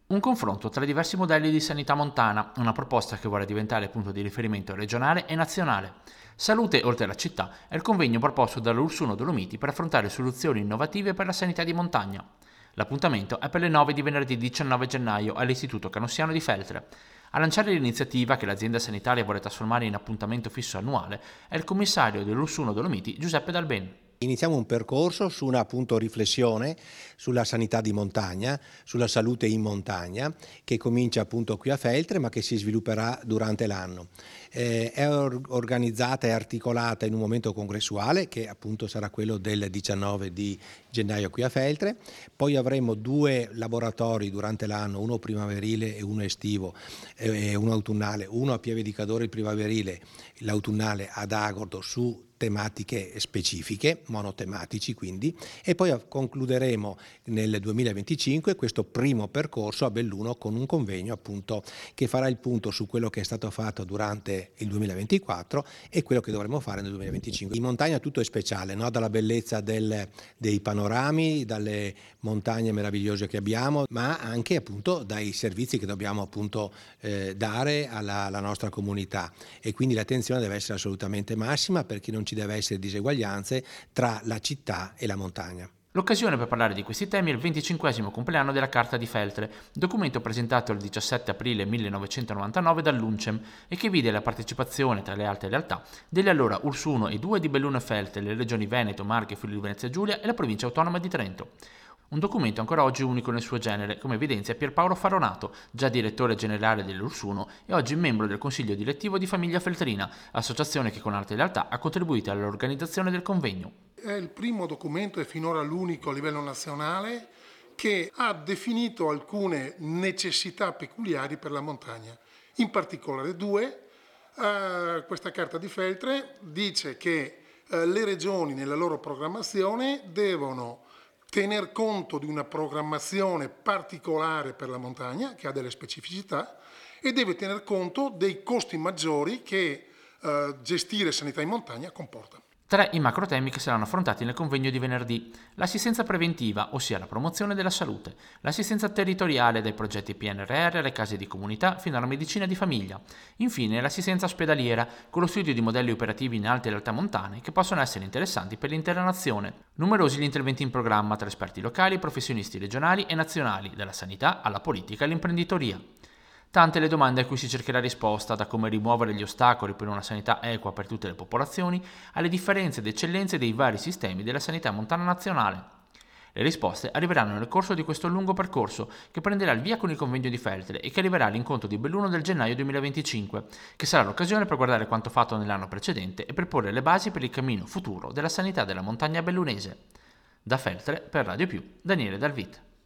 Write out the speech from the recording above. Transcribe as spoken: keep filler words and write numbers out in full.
Un confronto tra diversi modelli di sanità montana, una proposta che vuole diventare punto di riferimento regionale e nazionale. Salute oltre alla città è il convegno proposto dall'Ursuno Dolomiti per affrontare soluzioni innovative per la sanità di montagna. L'appuntamento è per le nove di venerdì diciannove gennaio all'Istituto Canossiano di Feltre. A lanciare l'iniziativa, che l'azienda sanitaria vuole trasformare in appuntamento fisso annuale, è il commissario dell'Ursuno Dolomiti Giuseppe Dalben. Iniziamo un percorso su una appunto riflessione sulla sanità di montagna, sulla salute in montagna, che comincia appunto qui a Feltre ma che si svilupperà durante l'anno. Eh, è or- organizzata e articolata in un momento congressuale che appunto sarà quello del diciannove di gennaio qui a Feltre, poi avremo due laboratori durante l'anno, uno primaverile e uno estivo e eh, uno autunnale, uno a Pieve di Cadore il primaverile, l'autunnale ad Agordo su tematiche specifiche, monotematici quindi, e poi concluderemo nel duemilaventicinque questo primo percorso a Belluno con un convegno appunto che farà il punto su quello che è stato fatto durante il duemilaventiquattro e quello che dovremo fare nel duemilaventicinque. In montagna tutto è speciale, no? Dalla bellezza del, dei panorami, dalle montagne meravigliose che abbiamo, ma anche appunto dai servizi che dobbiamo appunto eh, dare alla, alla nostra comunità, e quindi l'attenzione deve essere assolutamente massima perché non ci deve essere diseguaglianze tra la città e la montagna. L'occasione per parlare di questi temi è il venticinquesimo compleanno della Carta di Feltre, documento presentato il diciassette aprile millenovecentonovantanove dall'Uncem e che vide la partecipazione, tra le altre realtà, delle allora Ursuno e due di Belluno e Feltre, le regioni Veneto, Marche, Friuli Venezia Giulia e la provincia autonoma di Trento. Un documento ancora oggi unico nel suo genere, come evidenzia Pierpaolo Faronato, già direttore generale dell'Ursuno e oggi membro del consiglio direttivo di Famiglia Feltrina, associazione che con altre realtà ha contribuito all'organizzazione del convegno. È il primo documento e finora l'unico a livello nazionale che ha definito alcune necessità peculiari per la montagna. In particolare due, eh, questa Carta di Feltre dice che eh, le regioni nella loro programmazione devono tener conto di una programmazione particolare per la montagna, che ha delle specificità, e deve tener conto dei costi maggiori che eh, gestire sanità in montagna comporta. Tre i macro temi che saranno affrontati nel convegno di venerdì: l'assistenza preventiva, ossia la promozione della salute, l'assistenza territoriale dai progetti P N R R alle case di comunità fino alla medicina di famiglia, infine l'assistenza ospedaliera con lo studio di modelli operativi in alte realtà montane che possono essere interessanti per l'intera nazione. Numerosi gli interventi in programma tra esperti locali, professionisti regionali e nazionali, dalla sanità alla politica e all'imprenditoria. Tante le domande a cui si cercherà risposta, da come rimuovere gli ostacoli per una sanità equa per tutte le popolazioni, alle differenze ed eccellenze dei vari sistemi della sanità montana nazionale. Le risposte arriveranno nel corso di questo lungo percorso che prenderà il via con il convegno di Feltre e che arriverà all'incontro di Belluno del gennaio duemilaventicinque, che sarà l'occasione per guardare quanto fatto nell'anno precedente e per porre le basi per il cammino futuro della sanità della montagna bellunese. Da Feltre, per Radio Più, Daniele Dalvit.